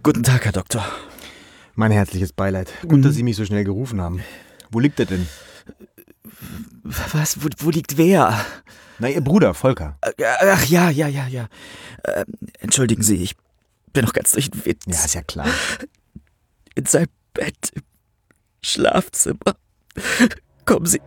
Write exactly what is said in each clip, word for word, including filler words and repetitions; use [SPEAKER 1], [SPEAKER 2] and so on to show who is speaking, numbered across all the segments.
[SPEAKER 1] Guten Tag, Herr Doktor.
[SPEAKER 2] Mein herzliches Beileid. Gut, mhm. dass Sie mich so schnell gerufen haben. Wo liegt er denn?
[SPEAKER 1] Was? Wo, wo liegt wer?
[SPEAKER 2] Na, Ihr Bruder, Volker.
[SPEAKER 1] Ach ja, ja, ja, ja. Äh, entschuldigen Sie, ich bin noch ganz durch den Wind.
[SPEAKER 2] Ja, ist ja klar.
[SPEAKER 1] In seinem Bett im Schlafzimmer. Kommen Sie.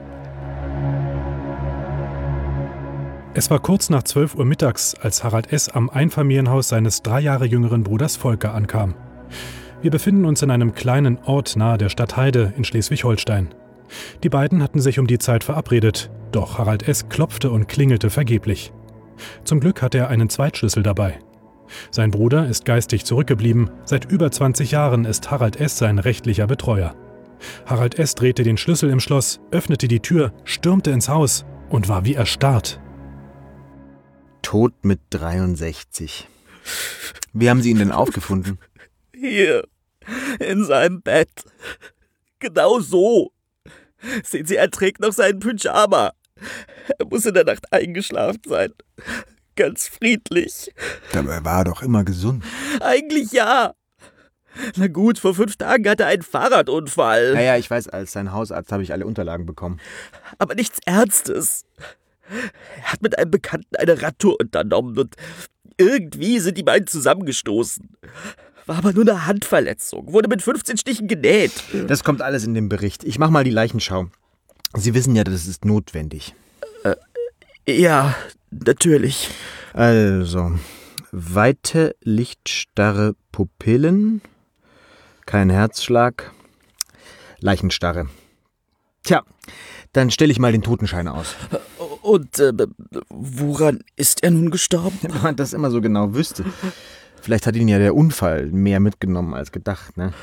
[SPEAKER 3] Es war kurz nach zwölf Uhr mittags, als Harald S. am Einfamilienhaus seines drei Jahre jüngeren Bruders Volker ankam. Wir befinden uns in einem kleinen Ort nahe der Stadt Heide in Schleswig-Holstein. Die beiden hatten sich um die Zeit verabredet, doch Harald S. klopfte und klingelte vergeblich. Zum Glück hatte er einen Zweitschlüssel dabei. Sein Bruder ist geistig zurückgeblieben, seit über zwanzig Jahren ist Harald S. sein rechtlicher Betreuer. Harald S. drehte den Schlüssel im Schloss, öffnete die Tür, stürmte ins Haus und war wie erstarrt.
[SPEAKER 2] Tot mit dreiundsechzig. Wie haben Sie ihn denn aufgefunden?
[SPEAKER 1] Hier, in seinem Bett. Genau so. Sehen Sie, er trägt noch seinen Pyjama. Er muss in der Nacht eingeschlafen sein. Ganz friedlich.
[SPEAKER 2] Dabei war er doch immer gesund.
[SPEAKER 1] Eigentlich ja. Na gut, vor fünf Tagen hatte er einen Fahrradunfall.
[SPEAKER 2] Naja, ich weiß, als sein Hausarzt habe ich alle Unterlagen bekommen.
[SPEAKER 1] Aber nichts Ernstes. Er hat mit einem Bekannten eine Radtour unternommen und irgendwie sind die beiden zusammengestoßen. War aber nur eine Handverletzung, wurde mit fünfzehn Stichen genäht.
[SPEAKER 2] Das kommt alles in dem Bericht. Ich mache mal die Leichenschau. Sie wissen ja, das ist notwendig.
[SPEAKER 1] Äh, ja, natürlich.
[SPEAKER 2] Also, weite, lichtstarre Pupillen, kein Herzschlag, Leichenstarre. Tja, dann stelle ich mal den Totenschein aus.
[SPEAKER 1] Und äh, woran ist er nun gestorben?
[SPEAKER 2] Wenn man das immer so genau wüsste. Vielleicht hat ihn ja der Unfall mehr mitgenommen als gedacht, ne?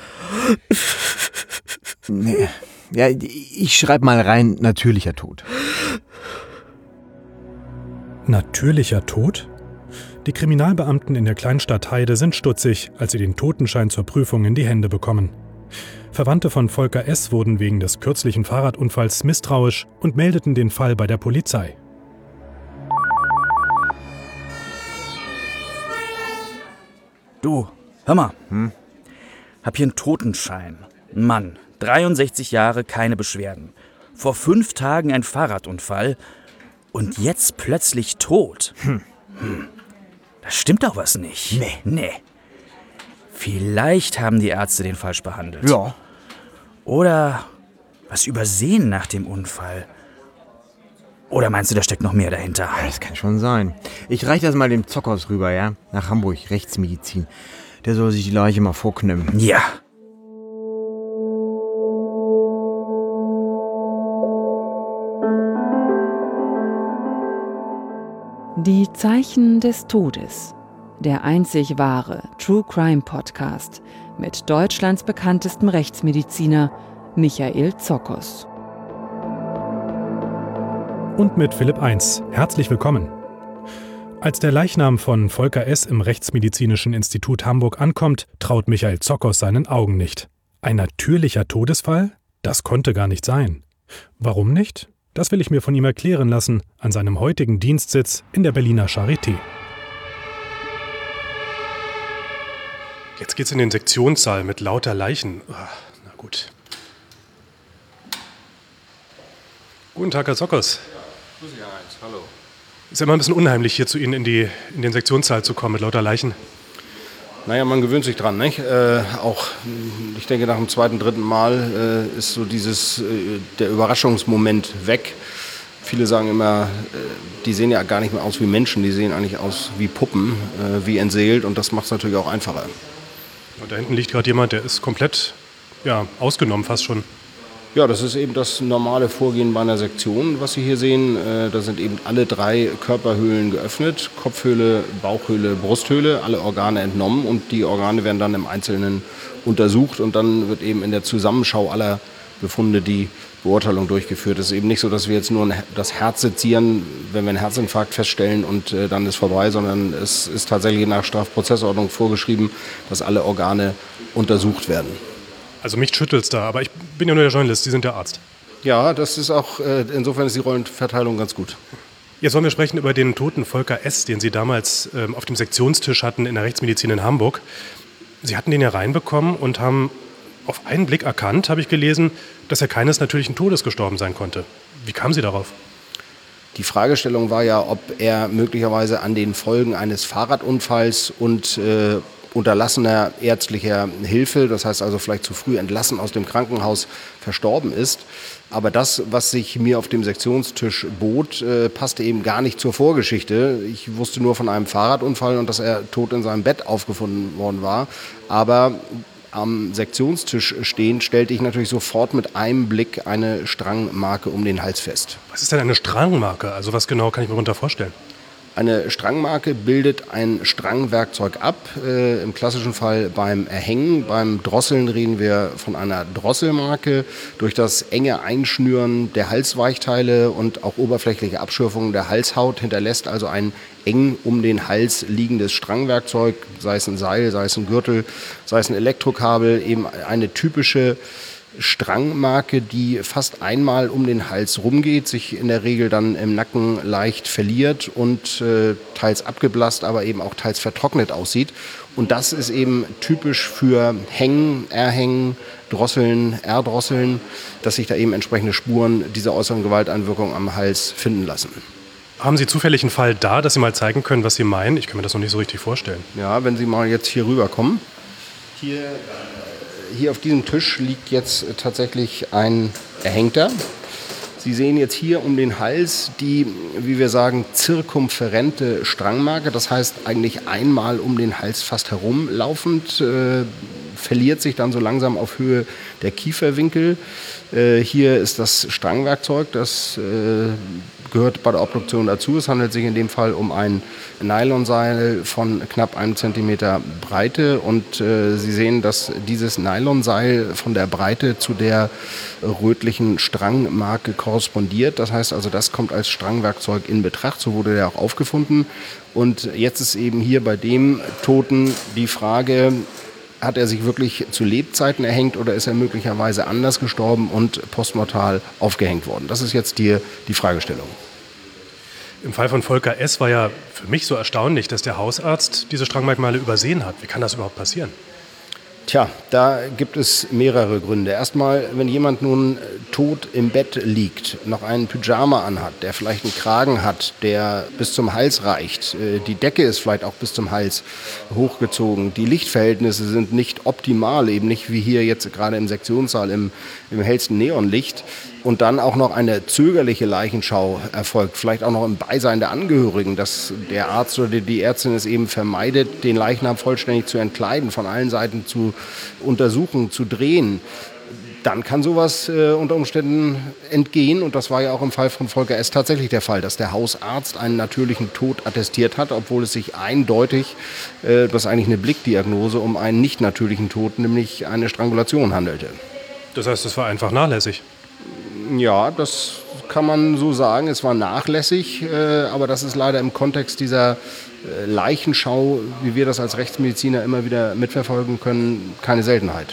[SPEAKER 2] Nee. Ja, ich schreibe mal rein, natürlicher Tod.
[SPEAKER 3] Natürlicher Tod? Die Kriminalbeamten in der Kleinstadt Heide sind stutzig, als sie den Totenschein zur Prüfung in die Hände bekommen. Verwandte von Volker S. wurden wegen des kürzlichen Fahrradunfalls misstrauisch und meldeten den Fall bei der Polizei.
[SPEAKER 1] Du, hör mal.
[SPEAKER 2] Hm?
[SPEAKER 1] Hab hier einen Totenschein. Ein Mann, dreiundsechzig Jahre, keine Beschwerden. Vor fünf Tagen ein Fahrradunfall und jetzt plötzlich tot.
[SPEAKER 2] Hm.
[SPEAKER 1] Hm. Da stimmt doch was nicht.
[SPEAKER 2] Nee.
[SPEAKER 1] Nee. Vielleicht haben die Ärzte den falsch behandelt.
[SPEAKER 2] Ja.
[SPEAKER 1] Oder was übersehen nach dem Unfall. Oder meinst du, da steckt noch mehr dahinter?
[SPEAKER 2] Ja, das kann schon sein. Ich reiche das mal dem Zockers rüber, ja? Nach Hamburg, Rechtsmedizin. Der soll sich die Leiche mal vorknimmen.
[SPEAKER 1] Ja.
[SPEAKER 4] Die Zeichen des Todes. Der einzig wahre True Crime Podcast mit Deutschlands bekanntestem Rechtsmediziner Michael Zockers.
[SPEAKER 3] Und mit Philipp eins. Herzlich willkommen. Als der Leichnam von Volker S. im Rechtsmedizinischen Institut Hamburg ankommt, traut Michael Zockers seinen Augen nicht. Ein natürlicher Todesfall? Das konnte gar nicht sein. Warum nicht? Das will ich mir von ihm erklären lassen, an seinem heutigen Dienstsitz in der Berliner Charité.
[SPEAKER 5] Jetzt geht's in den Sektionssaal mit lauter Leichen. Oh, na gut. Guten Tag, Herr Zockers.
[SPEAKER 6] Ja, grüß Sie, Herr Heinz. Hallo.
[SPEAKER 5] Ist ja immer ein bisschen unheimlich, hier zu Ihnen in, die, in den Sektionssaal zu kommen mit lauter Leichen.
[SPEAKER 6] Naja, man gewöhnt sich dran, nicht? Äh, auch, ich denke, nach dem zweiten, dritten Mal äh, ist so dieses, äh, der Überraschungsmoment weg. Viele sagen immer, äh, die sehen ja gar nicht mehr aus wie Menschen, die sehen eigentlich aus wie Puppen, äh, wie entseelt, und das macht es natürlich auch einfacher.
[SPEAKER 5] Und da hinten liegt gerade jemand, der ist komplett ja, ausgenommen fast schon.
[SPEAKER 6] Ja, das ist eben das normale Vorgehen bei einer Sektion, was Sie hier sehen. Äh, da sind eben alle drei Körperhöhlen geöffnet, Kopfhöhle, Bauchhöhle, Brusthöhle, alle Organe entnommen, und die Organe werden dann im Einzelnen untersucht, und dann wird eben in der Zusammenschau aller Befunde die Beurteilung durchgeführt. Es ist eben nicht so, dass wir jetzt nur das Herz sezieren, wenn wir einen Herzinfarkt feststellen, und äh, dann ist vorbei, sondern es ist tatsächlich nach Strafprozessordnung vorgeschrieben, dass alle Organe untersucht werden.
[SPEAKER 5] Also mich schüttelt's da, aber ich bin ja nur der Journalist, Sie sind der Arzt.
[SPEAKER 6] Ja, das ist auch, äh, insofern ist die Rollenverteilung ganz gut.
[SPEAKER 5] Jetzt wollen wir sprechen über den toten Volker S., den Sie damals ähm, auf dem Sektionstisch hatten in der Rechtsmedizin in Hamburg. Sie hatten den ja reinbekommen und haben auf einen Blick erkannt, habe ich gelesen, dass er keines natürlichen Todes gestorben sein konnte. Wie kamen Sie darauf?
[SPEAKER 6] Die Fragestellung war ja, ob er möglicherweise an den Folgen eines Fahrradunfalls und äh, unterlassener ärztlicher Hilfe, das heißt also vielleicht zu früh entlassen aus dem Krankenhaus, verstorben ist. Aber das, was sich mir auf dem Sektionstisch bot, äh, passte eben gar nicht zur Vorgeschichte. Ich wusste nur von einem Fahrradunfall und dass er tot in seinem Bett aufgefunden worden war. Aber am Sektionstisch stehend stellte ich natürlich sofort mit einem Blick eine Strangmarke um den Hals fest.
[SPEAKER 5] Was ist denn eine Strangmarke? Also was genau kann ich mir darunter vorstellen?
[SPEAKER 6] Eine Strangmarke bildet ein Strangwerkzeug ab, äh, im klassischen Fall beim Erhängen. Beim Drosseln reden wir von einer Drosselmarke. Durch das enge Einschnüren der Halsweichteile und auch oberflächliche Abschürfung der Halshaut hinterlässt also ein eng um den Hals liegendes Strangwerkzeug, sei es ein Seil, sei es ein Gürtel, sei es ein Elektrokabel, eben eine typische Strangmarke, die fast einmal um den Hals rumgeht, sich in der Regel dann im Nacken leicht verliert und äh, teils abgeblasst, aber eben auch teils vertrocknet aussieht. Und das ist eben typisch für Hängen, Erhängen, Drosseln, Erdrosseln, dass sich da eben entsprechende Spuren dieser äußeren Gewalteinwirkung am Hals finden lassen.
[SPEAKER 5] Haben Sie zufällig einen Fall da, dass Sie mal zeigen können, was Sie meinen? Ich kann mir das noch nicht so richtig vorstellen.
[SPEAKER 6] Ja, wenn Sie mal jetzt hier rüberkommen. Hier... Hier auf diesem Tisch liegt jetzt tatsächlich ein Erhängter. Sie sehen jetzt hier um den Hals die, wie wir sagen, zirkumferente Strangmarke. Das heißt eigentlich einmal um den Hals fast herumlaufend, äh, verliert sich dann so langsam auf Höhe der Kieferwinkel. Äh, hier ist das Strangwerkzeug, das äh, gehört bei der Obduktion dazu. Es handelt sich in dem Fall um ein Nylonseil von knapp einem Zentimeter Breite und äh, Sie sehen, dass dieses Nylonseil von der Breite zu der rötlichen Strangmarke korrespondiert. Das heißt also, das kommt als Strangwerkzeug in Betracht. So wurde der auch aufgefunden. Und jetzt ist eben hier bei dem Toten die Frage, hat er sich wirklich zu Lebzeiten erhängt oder ist er möglicherweise anders gestorben und postmortal aufgehängt worden? Das ist jetzt die, die Fragestellung.
[SPEAKER 5] Im Fall von Volker S. war ja für mich so erstaunlich, dass der Hausarzt diese Strangmerkmale übersehen hat. Wie kann das überhaupt passieren?
[SPEAKER 6] Tja, da gibt es mehrere Gründe. Erstmal, wenn jemand nun tot im Bett liegt, noch einen Pyjama anhat, der vielleicht einen Kragen hat, der bis zum Hals reicht, die Decke ist vielleicht auch bis zum Hals hochgezogen, die Lichtverhältnisse sind nicht optimal, eben nicht wie hier jetzt gerade im Sektionssaal im, im hellsten Neonlicht, und dann auch noch eine zögerliche Leichenschau erfolgt, vielleicht auch noch im Beisein der Angehörigen, dass der Arzt oder die Ärztin es eben vermeidet, den Leichnam vollständig zu entkleiden, von allen Seiten zu untersuchen, zu drehen, dann kann sowas äh, unter Umständen entgehen. Und das war ja auch im Fall von Volker S. tatsächlich der Fall, dass der Hausarzt einen natürlichen Tod attestiert hat, obwohl es sich eindeutig, äh, das ist eigentlich eine Blickdiagnose, um einen nicht natürlichen Tod, nämlich eine Strangulation handelte.
[SPEAKER 5] Das heißt, es war einfach nachlässig?
[SPEAKER 6] Ja, das kann man so sagen. Es war nachlässig, äh, aber das ist leider im Kontext dieser äh, Leichenschau, wie wir das als Rechtsmediziner immer wieder mitverfolgen können, keine Seltenheit.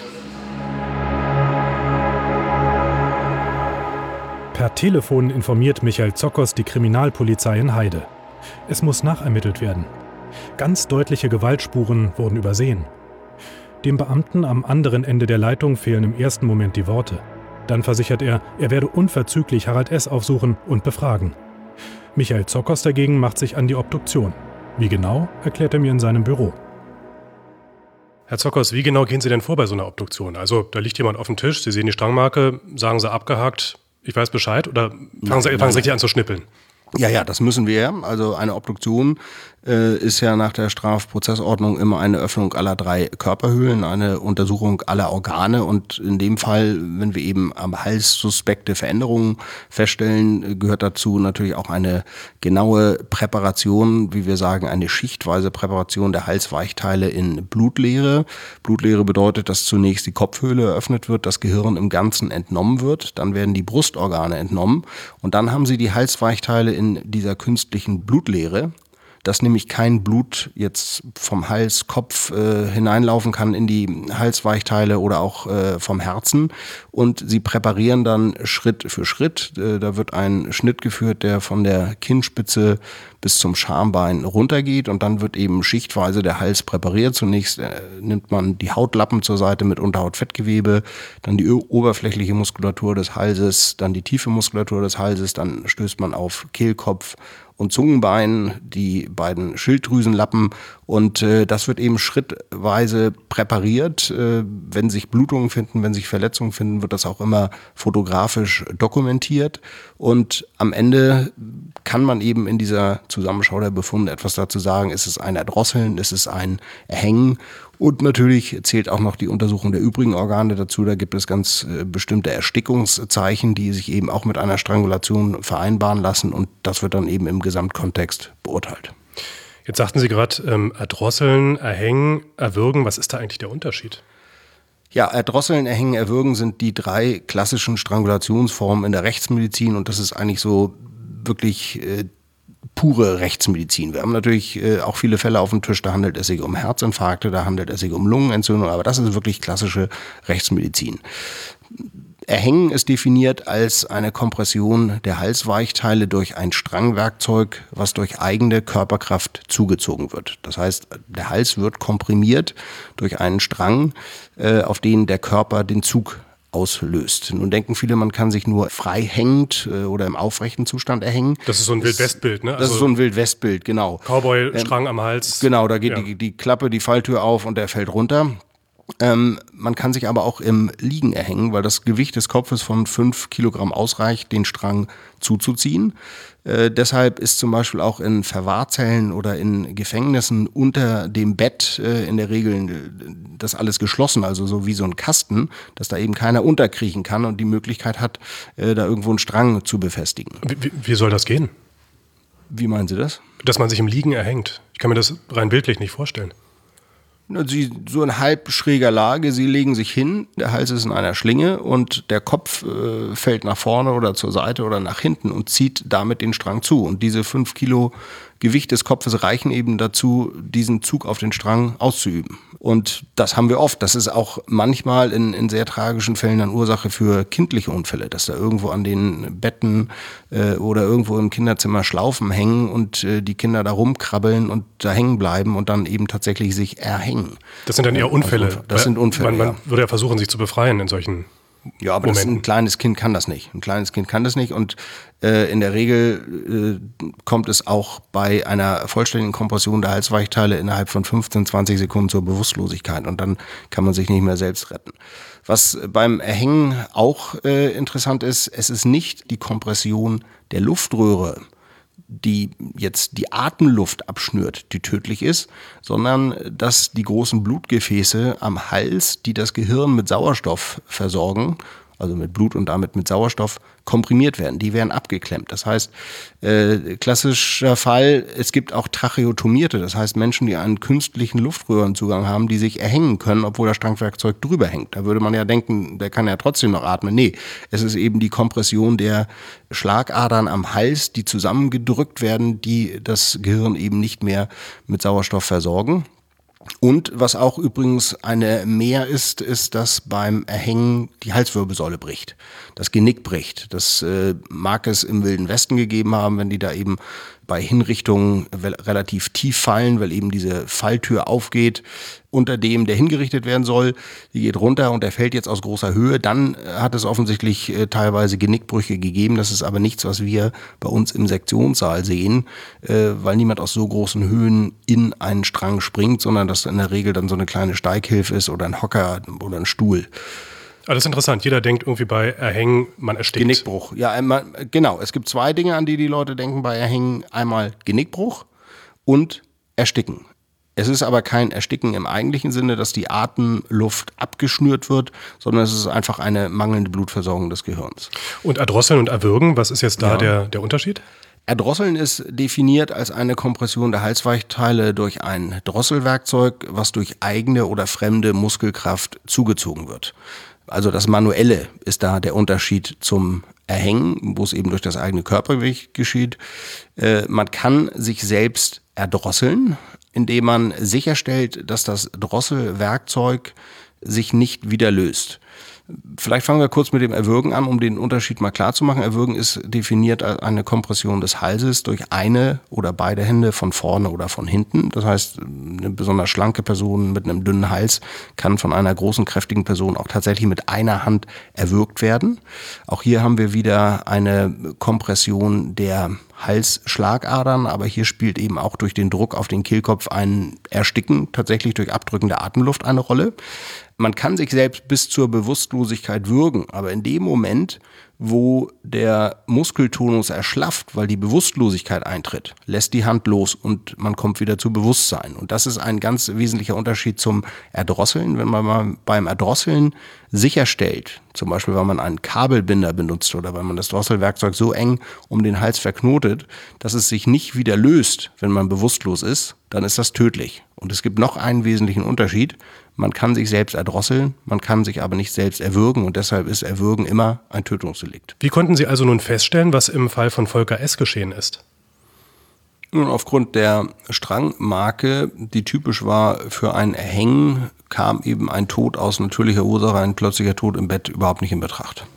[SPEAKER 3] Per Telefon informiert Michael Zokos die Kriminalpolizei in Heide. Es muss nachermittelt werden. Ganz deutliche Gewaltspuren wurden übersehen. Dem Beamten am anderen Ende der Leitung fehlen im ersten Moment die Worte. Dann versichert er, er werde unverzüglich Harald S. aufsuchen und befragen. Michael Zokos dagegen macht sich an die Obduktion. Wie genau, erklärt er mir in seinem Büro.
[SPEAKER 5] Herr Zokos, wie genau gehen Sie denn vor bei so einer Obduktion? Also, da liegt jemand auf dem Tisch, Sie sehen die Strangmarke, sagen Sie abgehakt, ich weiß Bescheid, oder fangen Sie, fangen Sie richtig an zu schnippeln?
[SPEAKER 6] Ja, ja, das müssen wir. Also eine Obduktion äh, ist ja nach der Strafprozessordnung immer eine Öffnung aller drei Körperhöhlen, eine Untersuchung aller Organe. Und in dem Fall, wenn wir eben am Hals suspekte Veränderungen feststellen, gehört dazu natürlich auch eine genaue Präparation, wie wir sagen, eine schichtweise Präparation der Halsweichteile in Blutleere. Blutleere bedeutet, dass zunächst die Kopfhöhle eröffnet wird, das Gehirn im Ganzen entnommen wird, dann werden die Brustorgane entnommen und dann haben Sie die Halsweichteile in dieser künstlichen Blutleere. dass nämlich kein Blut jetzt vom Hals, Kopf äh, hineinlaufen kann in die Halsweichteile oder auch äh, vom Herzen. Und sie präparieren dann Schritt für Schritt. Äh, da wird ein Schnitt geführt, der von der Kinnspitze bis zum Schambein runtergeht und dann wird eben schichtweise der Hals präpariert. Zunächst äh, nimmt man die Hautlappen zur Seite mit Unterhautfettgewebe, dann die oberflächliche Muskulatur des Halses, dann die tiefe Muskulatur des Halses, dann stößt man auf Kehlkopf und Zungenbein, die beiden Schilddrüsenlappen und äh, das wird eben schrittweise präpariert. Äh, wenn sich Blutungen finden, wenn sich Verletzungen finden, wird das auch immer fotografisch dokumentiert und am Ende kann man eben in dieser Zusammenschau der Befunde etwas dazu sagen. Ist es ein Erdrosseln, ist es ein Erhängen? Und natürlich zählt auch noch die Untersuchung der übrigen Organe dazu. Da gibt es ganz äh, bestimmte Erstickungszeichen, die sich eben auch mit einer Strangulation vereinbaren lassen. Und das wird dann eben im Gesamtkontext beurteilt.
[SPEAKER 5] Jetzt sagten Sie gerade, ähm, erdrosseln, erhängen, erwürgen. Was ist da eigentlich der Unterschied?
[SPEAKER 6] Ja, erdrosseln, erhängen, erwürgen sind die drei klassischen Strangulationsformen in der Rechtsmedizin. Und das ist eigentlich so wirklich äh, pure Rechtsmedizin. Wir haben natürlich äh, auch viele Fälle auf dem Tisch, da handelt es sich um Herzinfarkte, da handelt es sich um Lungenentzündung, aber das ist wirklich klassische Rechtsmedizin. Erhängen ist definiert als eine Kompression der Halsweichteile durch ein Strangwerkzeug, was durch eigene Körperkraft zugezogen wird. Das heißt, der Hals wird komprimiert durch einen Strang, äh, auf den der Körper den Zug auslöst. Nun denken viele, man kann sich nur frei hängend äh, oder im aufrechten Zustand erhängen.
[SPEAKER 5] Das ist so ein Wildwestbild, ne?
[SPEAKER 6] Das
[SPEAKER 5] Also
[SPEAKER 6] ist so ein Wildwestbild, genau.
[SPEAKER 5] Cowboy-Strang
[SPEAKER 6] ähm,
[SPEAKER 5] am Hals.
[SPEAKER 6] Genau, da geht
[SPEAKER 5] ja.
[SPEAKER 6] die, die Klappe, die Falltür auf und der fällt runter. Ähm, man kann sich aber auch im Liegen erhängen, weil das Gewicht des Kopfes von fünf Kilogramm ausreicht, den Strang zuzuziehen. Äh, deshalb ist zum Beispiel auch in Verwahrzellen oder in Gefängnissen unter dem Bett äh, in der Regel äh, das alles geschlossen, also so wie so ein Kasten, dass da eben keiner unterkriechen kann und die Möglichkeit hat, äh, da irgendwo einen Strang zu befestigen.
[SPEAKER 5] Wie, wie soll das gehen?
[SPEAKER 6] Wie meinen Sie das?
[SPEAKER 5] Dass man sich im Liegen erhängt. Ich kann mir das rein bildlich nicht vorstellen.
[SPEAKER 6] Sie, so in halb schräger Lage, sie legen sich hin, der Hals ist in einer Schlinge und der Kopf äh, fällt nach vorne oder zur Seite oder nach hinten und zieht damit den Strang zu. Und diese fünf Kilo Gewicht des Kopfes reichen eben dazu, diesen Zug auf den Strang auszuüben. Und das haben wir oft. Das ist auch manchmal in, in sehr tragischen Fällen eine Ursache für kindliche Unfälle, dass da irgendwo an den Betten äh, oder irgendwo im Kinderzimmer Schlaufen hängen und äh, die Kinder da rumkrabbeln und da hängen bleiben und dann eben tatsächlich sich erhängen.
[SPEAKER 5] Das sind dann eher Unfälle.
[SPEAKER 6] Das sind Unfälle,
[SPEAKER 5] Man, man
[SPEAKER 6] ja.
[SPEAKER 5] würde ja versuchen, sich zu befreien in solchen
[SPEAKER 6] Ja, aber das, ein kleines Kind kann das nicht. Ein kleines Kind kann das nicht und äh, in der Regel äh, kommt es auch bei einer vollständigen Kompression der Halsweichteile innerhalb von fünfzehn, zwanzig Sekunden zur Bewusstlosigkeit und dann kann man sich nicht mehr selbst retten. Was beim Erhängen auch äh, interessant ist, es ist nicht die Kompression der Luftröhre, die jetzt die Atemluft abschnürt, die tödlich ist, sondern dass die großen Blutgefäße am Hals, die das Gehirn mit Sauerstoff versorgen, also mit Blut und damit mit Sauerstoff, komprimiert werden. Die werden abgeklemmt. Das heißt, äh, klassischer Fall, es gibt auch Tracheotomierte, das heißt Menschen, die einen künstlichen Luftröhrenzugang haben, die sich erhängen können, obwohl das Strangwerkzeug drüber hängt. Da würde man ja denken, der kann ja trotzdem noch atmen. Nee, es ist eben die Kompression der Schlagadern am Hals, die zusammengedrückt werden, die das Gehirn eben nicht mehr mit Sauerstoff versorgen. Und was auch übrigens eine Mehr ist, ist, dass beim Erhängen die Halswirbelsäule bricht, das Genick bricht. Das äh, mag es im Wilden Westen gegeben haben, wenn die da eben bei Hinrichtungen relativ tief fallen, weil eben diese Falltür aufgeht, unter dem der hingerichtet werden soll. Die geht runter und der fällt jetzt aus großer Höhe. Dann hat es offensichtlich äh, teilweise Genickbrüche gegeben. Das ist aber nichts, was wir bei uns im Sektionssaal sehen, äh, weil niemand aus so großen Höhen in einen Strang springt, sondern dass in der Regel dann so eine kleine Steighilfe ist oder ein Hocker oder ein Stuhl.
[SPEAKER 5] Alles interessant. Jeder denkt irgendwie bei Erhängen, man erstickt.
[SPEAKER 6] Genickbruch. Ja, einmal, genau. Es gibt zwei Dinge, an die die Leute denken bei Erhängen. Einmal Genickbruch und Ersticken. Es ist aber kein Ersticken im eigentlichen Sinne, dass die Atemluft abgeschnürt wird, sondern es ist einfach eine mangelnde Blutversorgung des Gehirns.
[SPEAKER 5] Und erdrosseln und erwürgen, was ist jetzt da
[SPEAKER 6] Ja.
[SPEAKER 5] der, der Unterschied?
[SPEAKER 6] Erdrosseln ist definiert als eine Kompression der Halsweichteile durch ein Drosselwerkzeug, was durch eigene oder fremde Muskelkraft zugezogen wird. Also das Manuelle ist da der Unterschied zum Erhängen, wo es eben durch das eigene Körpergewicht geschieht. Äh, man kann sich selbst erdrosseln, indem man sicherstellt, dass das Drosselwerkzeug sich nicht wieder löst. Vielleicht fangen wir kurz mit dem Erwürgen an, um den Unterschied mal klar zu machen. Erwürgen ist definiert als eine Kompression des Halses durch eine oder beide Hände von vorne oder von hinten. Das heißt, eine besonders schlanke Person mit einem dünnen Hals kann von einer großen, kräftigen Person auch tatsächlich mit einer Hand erwürgt werden. Auch hier haben wir wieder eine Kompression der Halsschlagadern, aber hier spielt eben auch durch den Druck auf den Kehlkopf ein Ersticken, tatsächlich durch Abdrücken der Atemluft, eine Rolle. Man kann sich selbst bis zur Bewusstlosigkeit würgen, aber in dem Moment, wo der Muskeltonus erschlafft, weil die Bewusstlosigkeit eintritt, lässt die Hand los und man kommt wieder zu Bewusstsein. Und das ist ein ganz wesentlicher Unterschied zum Erdrosseln. Wenn man mal beim Erdrosseln sicherstellt, zum Beispiel weil man einen Kabelbinder benutzt oder weil man das Drosselwerkzeug so eng um den Hals verknotet, dass es sich nicht wieder löst, wenn man bewusstlos ist, dann ist das tödlich. Und es gibt noch einen wesentlichen Unterschied. Man kann sich selbst erdrosseln, man kann sich aber nicht selbst erwürgen und deshalb ist Erwürgen immer ein Tötungsdelikt.
[SPEAKER 5] Wie konnten Sie also nun feststellen, was im Fall von Volker S. geschehen ist?
[SPEAKER 6] Nun, aufgrund der Strangmarke, die typisch war für ein Erhängen, kam eben ein Tod aus natürlicher Ursache, ein plötzlicher Tod im Bett überhaupt nicht in Betracht.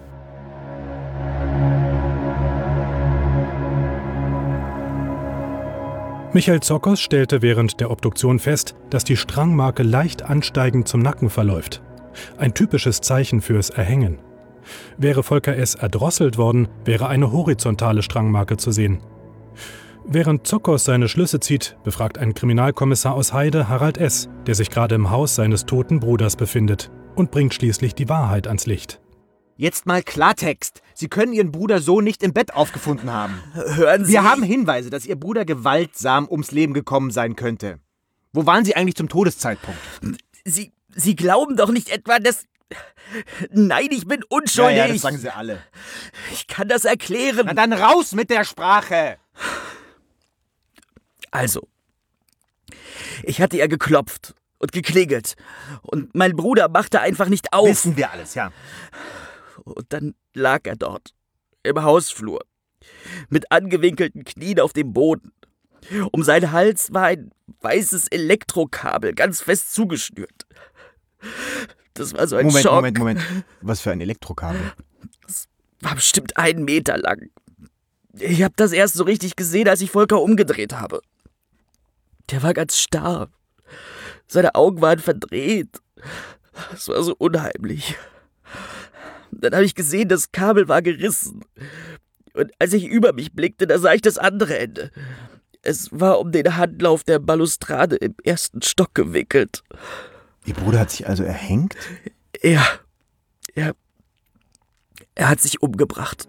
[SPEAKER 3] Michael Zockers stellte während der Obduktion fest, dass die Strangmarke leicht ansteigend zum Nacken verläuft. Ein typisches Zeichen fürs Erhängen. Wäre Volker S. erdrosselt worden, wäre eine horizontale Strangmarke zu sehen. Während Zockers seine Schlüsse zieht, befragt ein Kriminalkommissar aus Heide Harald S., der sich gerade im Haus seines toten Bruders befindet, und bringt schließlich die Wahrheit ans Licht.
[SPEAKER 2] Jetzt mal Klartext. Sie können Ihren Bruder so nicht im Bett aufgefunden haben.
[SPEAKER 1] Hören Sie...
[SPEAKER 2] Wir haben Hinweise, dass Ihr Bruder gewaltsam ums Leben gekommen sein könnte. Wo waren Sie eigentlich zum Todeszeitpunkt?
[SPEAKER 1] Sie, Sie glauben doch nicht etwa, dass... Nein, ich bin unschuldig.
[SPEAKER 2] Ja, ja, das sagen Sie alle.
[SPEAKER 1] Ich kann das erklären.
[SPEAKER 2] Na dann raus mit der Sprache!
[SPEAKER 1] Also, ich hatte ja geklopft und geklingelt und mein Bruder machte einfach nicht auf.
[SPEAKER 2] Wissen wir alles, ja.
[SPEAKER 1] Und dann lag er dort, im Hausflur, mit angewinkelten Knien auf dem Boden. Um seinen Hals war ein weißes Elektrokabel ganz fest zugeschnürt. Das war so ein
[SPEAKER 2] Moment,
[SPEAKER 1] Schock.
[SPEAKER 2] Moment, Moment. Was für ein Elektrokabel?
[SPEAKER 1] Das war bestimmt einen Meter lang. Ich habe das erst so richtig gesehen, als ich Volker umgedreht habe. Der war ganz starr. Seine Augen waren verdreht. Es war so unheimlich. Dann habe ich gesehen, das Kabel war gerissen. Und als ich über mich blickte, da sah ich das andere Ende. Es war um den Handlauf der Balustrade im ersten Stock gewickelt.
[SPEAKER 2] Ihr Bruder hat sich also erhängt?
[SPEAKER 1] Ja, er, er hat sich umgebracht.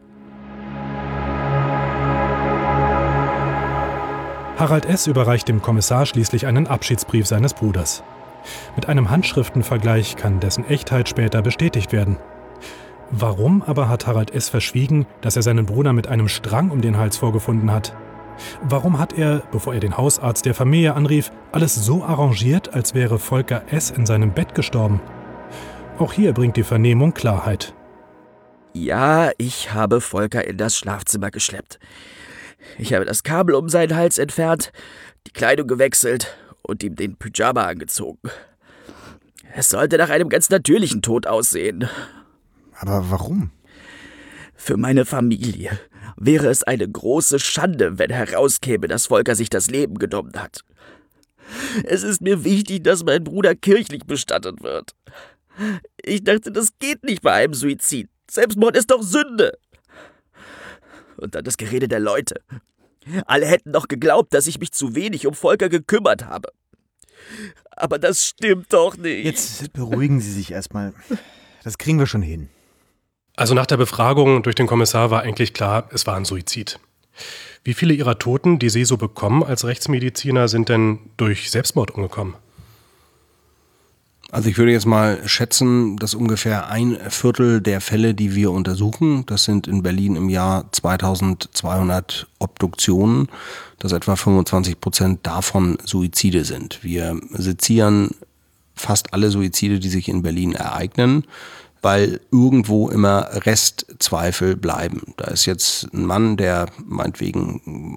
[SPEAKER 3] Harald S. überreicht dem Kommissar schließlich einen Abschiedsbrief seines Bruders. Mit einem Handschriftenvergleich kann dessen Echtheit später bestätigt werden. Warum aber hat Harald S. verschwiegen, dass er seinen Bruder mit einem Strang um den Hals vorgefunden hat? Warum hat er, bevor er den Hausarzt der Familie anrief, alles so arrangiert, als wäre Volker S. in seinem Bett gestorben? Auch hier bringt die Vernehmung Klarheit.
[SPEAKER 1] Ja, ich habe Volker in das Schlafzimmer geschleppt. Ich habe das Kabel um seinen Hals entfernt, die Kleidung gewechselt und ihm den Pyjama angezogen. Es sollte nach einem ganz natürlichen Tod aussehen.
[SPEAKER 2] Aber warum?
[SPEAKER 1] Für meine Familie wäre es eine große Schande, wenn herauskäme, dass Volker sich das Leben genommen hat. Es ist mir wichtig, dass mein Bruder kirchlich bestattet wird. Ich dachte, das geht nicht bei einem Suizid. Selbstmord ist doch Sünde. Und dann das Gerede der Leute. Alle hätten doch geglaubt, dass ich mich zu wenig um Volker gekümmert habe. Aber das stimmt doch nicht.
[SPEAKER 2] Jetzt beruhigen Sie sich erstmal. Das kriegen wir schon hin.
[SPEAKER 5] Also nach der Befragung durch den Kommissar war eigentlich klar, es war ein Suizid. Wie viele Ihrer Toten, die Sie so bekommen als Rechtsmediziner, sind denn durch Selbstmord umgekommen?
[SPEAKER 6] Also ich würde jetzt mal schätzen, dass ungefähr ein Viertel der Fälle, die wir untersuchen, das sind in Berlin im Jahr zweitausendzweihundert Obduktionen, dass etwa fünfundzwanzig Prozent davon Suizide sind. Wir sezieren fast alle Suizide, die sich in Berlin ereignen, weil irgendwo immer Restzweifel bleiben. Da ist jetzt ein Mann, der meinetwegen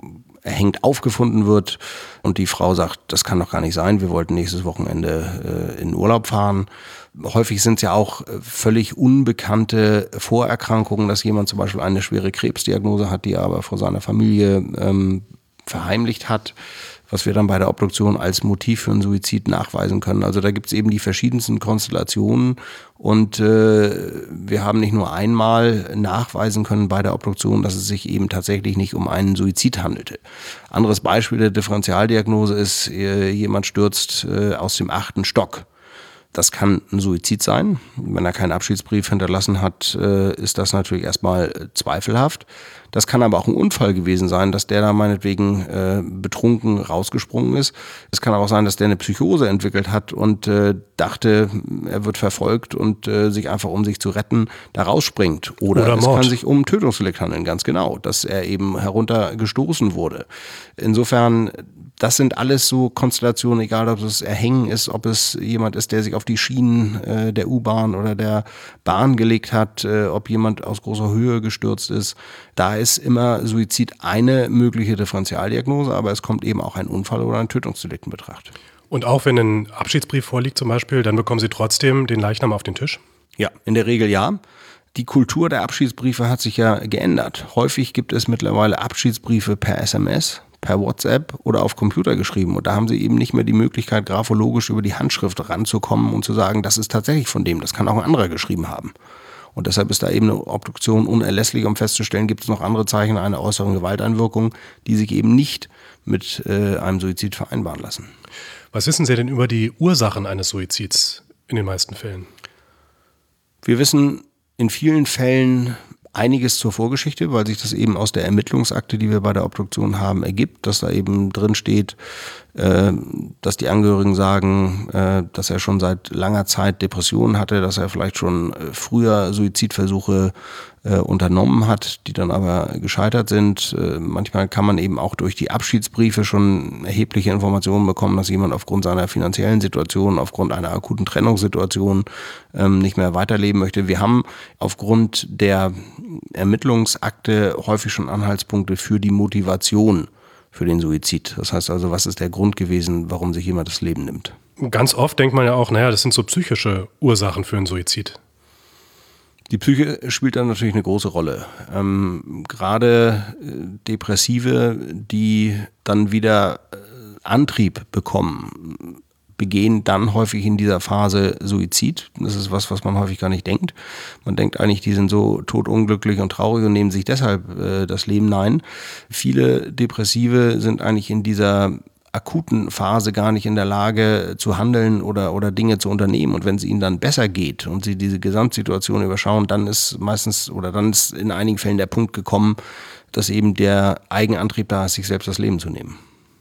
[SPEAKER 6] erhängt aufgefunden wird und die Frau sagt, das kann doch gar nicht sein, wir wollten nächstes Wochenende äh, in Urlaub fahren. Häufig sind es ja auch völlig unbekannte Vorerkrankungen, dass jemand zum Beispiel eine schwere Krebsdiagnose hat, die er aber vor seiner Familie ähm, verheimlicht hat, was wir dann bei der Obduktion als Motiv für einen Suizid nachweisen können. Also da gibt es eben die verschiedensten Konstellationen und äh, wir haben nicht nur einmal nachweisen können bei der Obduktion, dass es sich eben tatsächlich nicht um einen Suizid handelte. Anderes Beispiel der Differentialdiagnose ist, äh, jemand stürzt äh, aus dem achten Stock. Das kann ein Suizid sein. Wenn er keinen Abschiedsbrief hinterlassen hat, ist das natürlich erstmal zweifelhaft. Das kann aber auch ein Unfall gewesen sein, dass der da meinetwegen betrunken rausgesprungen ist. Es kann aber auch sein, dass der eine Psychose entwickelt hat und dachte, er wird verfolgt und sich einfach, um sich zu retten, da rausspringt. Oder, Oder es Mord. Kann sich um ein Tötungsdelikt handeln, ganz genau, dass er eben heruntergestoßen wurde. Insofern, das sind alles so Konstellationen, egal ob es Erhängen ist, ob es jemand ist, der sich auf die Schienen äh, der U-Bahn oder der Bahn gelegt hat, äh, ob jemand aus großer Höhe gestürzt ist. Da ist immer Suizid eine mögliche Differentialdiagnose, aber es kommt eben auch ein Unfall oder ein Tötungsdelikt in Betracht.
[SPEAKER 5] Und auch wenn ein Abschiedsbrief vorliegt zum Beispiel, dann bekommen Sie trotzdem den Leichnam auf den Tisch?
[SPEAKER 6] Ja, in der Regel ja. Die Kultur der Abschiedsbriefe hat sich ja geändert. Häufig gibt es mittlerweile Abschiedsbriefe per S M S, per WhatsApp oder auf Computer geschrieben. Und da haben sie eben nicht mehr die Möglichkeit, graphologisch über die Handschrift ranzukommen und zu sagen, das ist tatsächlich von dem, das kann auch ein anderer geschrieben haben. Und deshalb ist da eben eine Obduktion unerlässlich, um festzustellen, gibt es noch andere Zeichen einer äußeren Gewalteinwirkung, die sich eben nicht mit äh, einem Suizid vereinbaren lassen.
[SPEAKER 5] Was wissen Sie denn über die Ursachen eines Suizids in den meisten Fällen?
[SPEAKER 6] Wir wissen in vielen Fällen einiges zur Vorgeschichte, weil sich das eben aus der Ermittlungsakte, die wir bei der Obduktion haben, ergibt, dass da eben drin steht, äh, dass die Angehörigen sagen, äh, dass er schon seit langer Zeit Depressionen hatte, dass er vielleicht schon äh, früher Suizidversuche äh, unternommen hat, die dann aber gescheitert sind. Äh, manchmal kann man eben auch durch die Abschiedsbriefe schon erhebliche Informationen bekommen, dass jemand aufgrund seiner finanziellen Situation, aufgrund einer akuten Trennungssituation ähm, nicht mehr weiterleben möchte. Wir haben aufgrund der Ermittlungsakte häufig schon Anhaltspunkte für die Motivation für den Suizid. Das heißt also, was ist der Grund gewesen, warum sich jemand das Leben nimmt?
[SPEAKER 5] Ganz oft denkt man ja auch, naja, das sind so psychische Ursachen für einen Suizid.
[SPEAKER 6] Die Psyche spielt da natürlich eine große Rolle. Ähm, gerade äh, Depressive, die dann wieder äh, Antrieb bekommen, begehen dann häufig in dieser Phase Suizid. Das ist was, was man häufig gar nicht denkt. Man denkt eigentlich, die sind so todunglücklich und traurig und nehmen sich deshalb äh, das Leben. Nein, viele Depressive sind eigentlich in dieser akuten Phase gar nicht in der Lage zu handeln oder, oder Dinge zu unternehmen. Und wenn es ihnen dann besser geht und sie diese Gesamtsituation überschauen, dann ist meistens oder dann ist in einigen Fällen der Punkt gekommen, dass eben der Eigenantrieb da ist, sich selbst das Leben zu nehmen.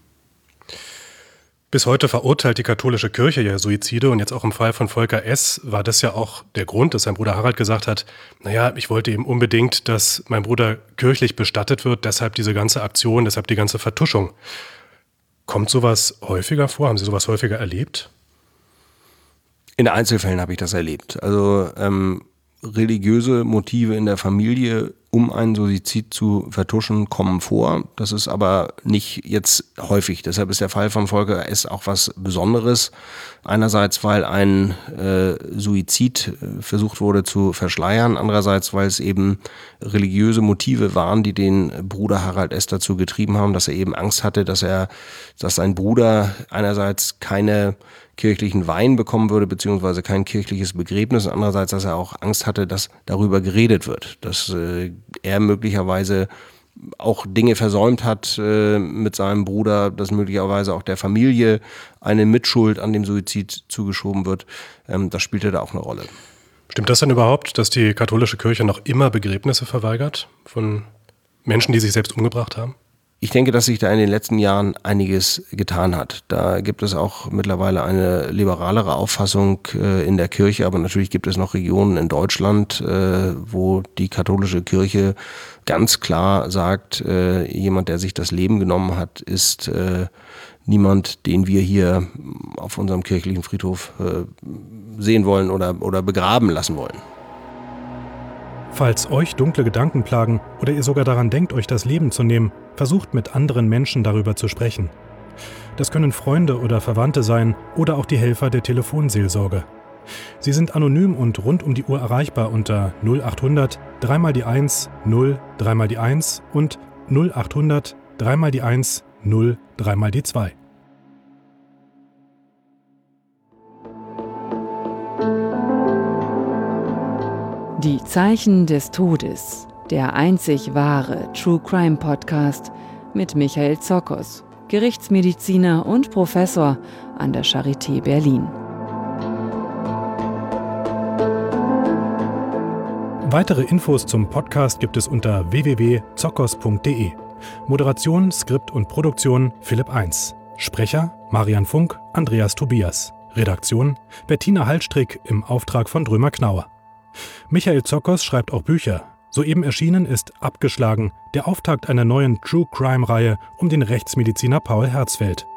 [SPEAKER 5] Bis heute verurteilt die katholische Kirche ja Suizide und jetzt auch im Fall von Volker S. war das ja auch der Grund, dass sein Bruder Harald gesagt hat, naja, ich wollte eben unbedingt, dass mein Bruder kirchlich bestattet wird, deshalb diese ganze Aktion, deshalb die ganze Vertuschung. Kommt sowas häufiger vor? Haben Sie sowas häufiger erlebt?
[SPEAKER 6] In Einzelfällen habe ich das erlebt. Also ähm, religiöse Motive in der Familie, um einen Suizid zu vertuschen, kommen vor. Das ist aber nicht jetzt häufig. Deshalb ist der Fall von Volker S. auch was Besonderes. Einerseits, weil ein äh, Suizid äh, versucht wurde zu verschleiern. Andererseits, weil es eben religiöse Motive waren, die den Bruder Harald S. dazu getrieben haben, dass er eben Angst hatte, dass er, dass sein Bruder einerseits keine kirchlichen Weihen bekommen würde, beziehungsweise kein kirchliches Begräbnis. Andererseits, dass er auch Angst hatte, dass darüber geredet wird, dass äh, er möglicherweise auch Dinge versäumt hat äh, mit seinem Bruder, dass möglicherweise auch der Familie eine Mitschuld an dem Suizid zugeschoben wird. Ähm, das spielte da auch eine Rolle.
[SPEAKER 5] Stimmt das denn überhaupt, dass die katholische Kirche noch immer Begräbnisse verweigert von Menschen, die sich selbst umgebracht haben?
[SPEAKER 6] Ich denke, dass sich da in den letzten Jahren einiges getan hat. Da gibt es auch mittlerweile eine liberalere Auffassung äh, in der Kirche, aber natürlich gibt es noch Regionen in Deutschland, äh, wo die katholische Kirche ganz klar sagt, äh, jemand, der sich das Leben genommen hat, ist äh, niemand, den wir hier auf unserem kirchlichen Friedhof äh, sehen wollen oder, oder begraben lassen wollen.
[SPEAKER 3] Falls euch dunkle Gedanken plagen oder ihr sogar daran denkt, euch das Leben zu nehmen, versucht mit anderen Menschen darüber zu sprechen. Das können Freunde oder Verwandte sein oder auch die Helfer der Telefonseelsorge. Sie sind anonym und rund um die Uhr erreichbar unter null achthundert drei mal die eins null drei mal die eins und null achthundert drei mal die eins null drei mal die zwei.
[SPEAKER 4] Die Zeichen des Todes, der einzig wahre True Crime Podcast mit Michael Zokos, Gerichtsmediziner und Professor an der Charité Berlin.
[SPEAKER 3] Weitere Infos zum Podcast gibt es unter w w w punkt zokos punkt d e. Moderation, Skript und Produktion Philipp eins. Sprecher Marian Funk, Andreas Tobias. Redaktion Bettina Hallstrick im Auftrag von Drömer Knauer. Michael Zokos schreibt auch Bücher. Soeben erschienen ist Abgeschlagen, der Auftakt einer neuen True-Crime-Reihe um den Rechtsmediziner Paul Herzfeld.